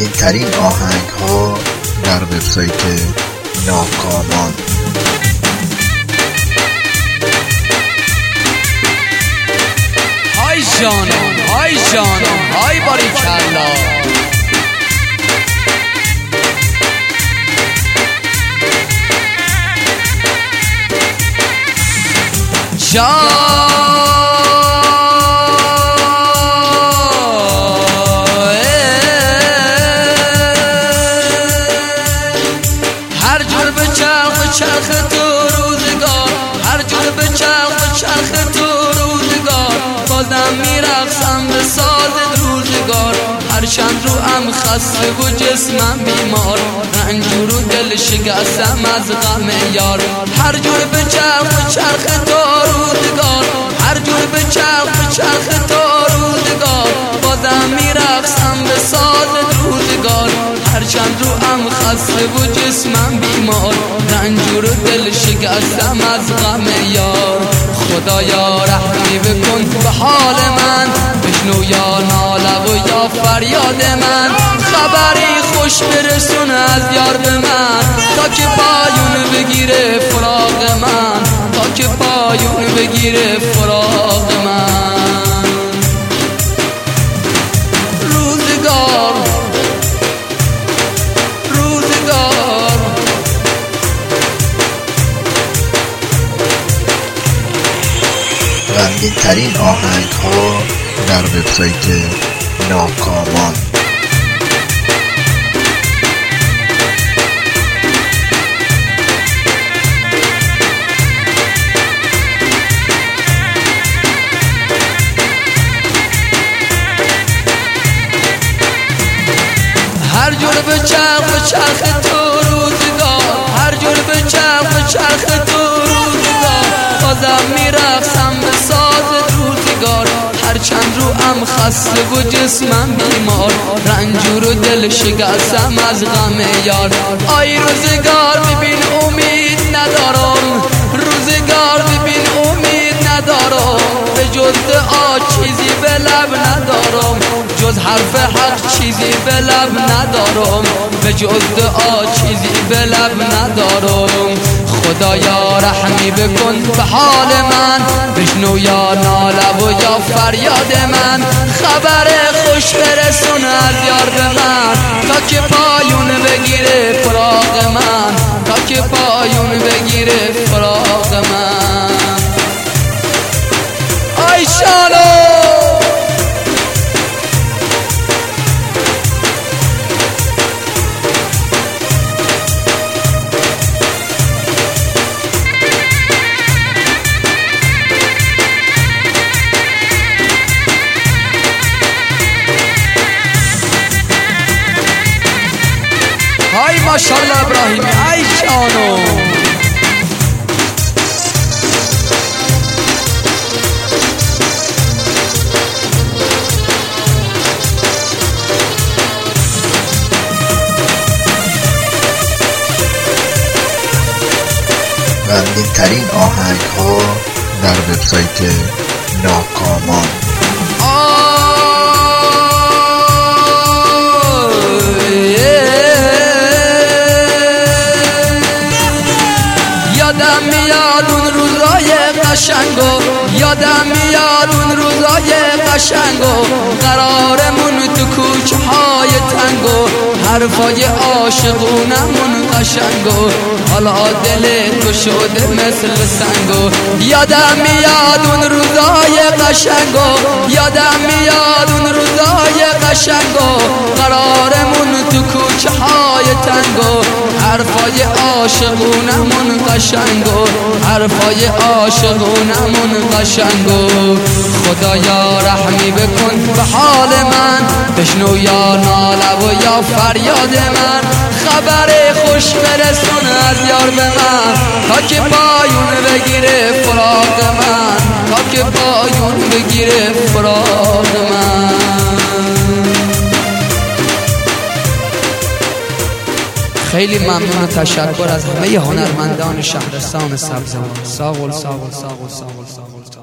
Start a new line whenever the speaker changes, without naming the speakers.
رنگین ترین آهنگ ها در وبسایت ناکامان.
های جانان، های جانان، های باریکلا. هر جور به چرخ تو روزگار، هر جور به چرخ تو روزگار، بازم میرقصم به ساز روزگار. هر چند روام خسته و جسمم بیمار، رنجور و دل شکستم از غم یار. هر جور به چرخ تو روزگار، هر جور به چرخ تو روزگار، بازم میرقصم به ساز روزگار. هر چند روام خسته و جسمم بیمار، رنجور و دل شکستم از غم یار. خدایا رحمی بکن به حال من، بشنو یا ناله و یا فریاد من. خبری خوش برسون از یار به من، تا که پایون بگیره فراق من، تا که پایون بگیره فراق من. روزگار روزگار
رنگین ترین آهنگ ها در وبسایت ناکامان.
هر جور به چرخ تو روزگار، هر جور به چرخ تو روزگار، بازم میرقصم به ساز روزگار. هر چند روام خسته و جسمم بیمار، رنجور و دل شکستم از غم یار. آی روزگار ببین امید ندارم، روزگار ببین امید ندارم، به جز دعا چیزی به لب ندارم، جز حرف حق چیزی به لب ندارم، به جز دعا چیزی به لب ندارم. خدایا رحمی بکن به حال من، بشنو یا ناله و یا فریاد من. خبر خوش برسون از یار به من، تا که پایون بگیره فراق من، تا که پایون بگیره فراق من. آی شانو های ماشاءالله ابراهیمی، ای جانو.
رنگین ترین آهنگ ها در وبسایت ناکامان.
یادم میاد اون روزای قشنگو، یادم میاد اون روزای قشنگو، قرارمون تو کوچه های تنگو، حرفای عاشقونمون قشنگو، حالا دل تو شده مثل سنگو. یادم میاد اون روزای قشنگو، یادم میاد اون روزای قشنگو، قرارمون تو کوچه های تنگو، حرفای عاشقونمون قشنگو، حرفای عاشقونمون قشنگو. خدایا رحمی بکن به حال من، بشنو یا ناله و یا فریاد من. خبر خوش برسون از یار به من، تا که پایون بگیره فراق من، تا که پایون بگیره فراق من. خیلی ممنون و تشکر از همه هنرمندان شهرستان سبزوار. ساقل ساقل ساقل ساقل ساقل.